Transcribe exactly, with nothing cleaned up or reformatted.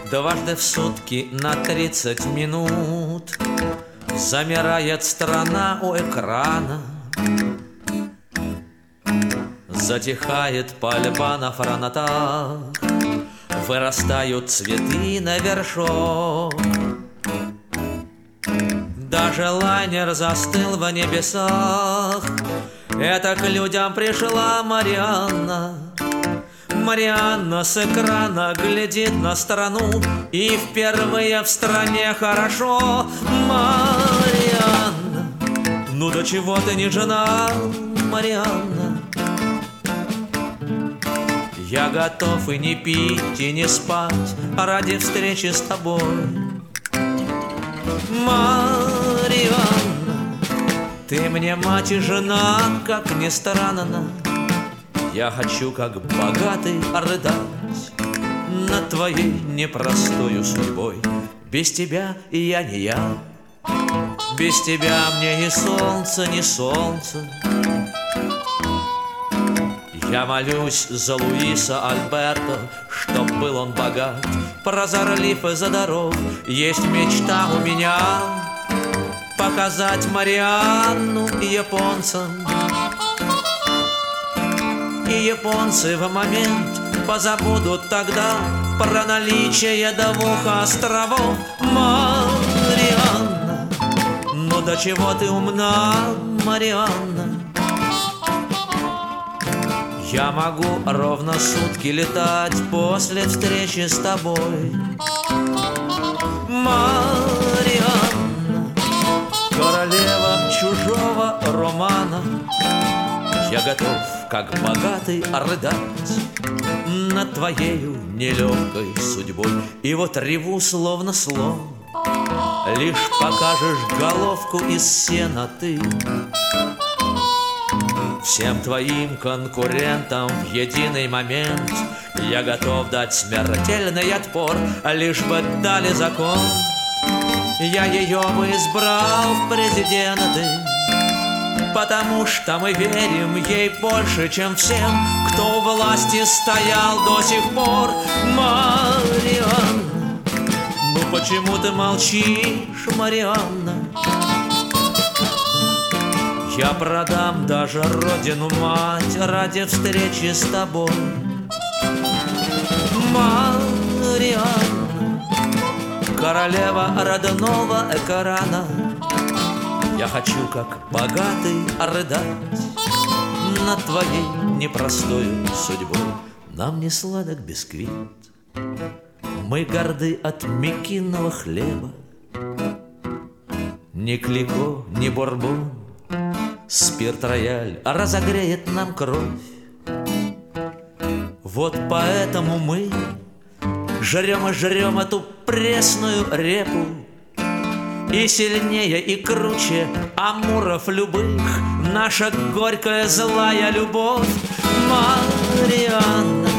Дважды в сутки на тридцать минут замирает страна у экрана. Затихает пальба на фронтах, вырастают цветы на вершок. Даже лайнер застыл в небесах. Это к людям пришла Марианна. Марианна с экрана глядит на страну, и впервые в стране хорошо. Марианна, ну до чего ты не жена, Марианна? Я готов и не пить, и не спать ради встречи с тобой. Марианна, ты мне мать и жена, как ни странно. Я хочу, как богатый, рыдать над твоей непростою судьбой. Без тебя и я не я, без тебя мне ни солнце, ни солнце. Я молюсь за Луиса Альберто, чтоб был он богат, прозорлив и здоров. Есть мечта у меня показать Марианну японцам. И японцы в момент позабудут тогда про наличие двух островов. Марианна, ну до чего ты умна, Марианна? Я могу ровно сутки летать после встречи с тобой. Марианна, королева чужого романа. Я готов, как богатый, рыдать над твоею нелегкой судьбой. И вот реву, словно слон, лишь покажешь головку из сена ты. Всем твоим конкурентам в единый момент я готов дать смертельный отпор, лишь бы дали закон. Я ее бы избрал в президенты, потому что мы верим ей больше, чем всем, кто у власти стоял до сих пор. Марианна, ну почему ты молчишь, Марианна? Я продам даже родину-мать ради встречи с тобой. Марианна, королева родного экрана. Я хочу, как богатый, рыдать над твоей непростою судьбой. Нам не сладок бисквит, мы горды от мекинного хлеба. Ни клико, ни бурбон, спирт-рояль разогреет нам кровь. Вот поэтому мы жрем и жрем эту пресную репу. И сильнее, и круче амуров любых наша горькая злая любовь. Марианна,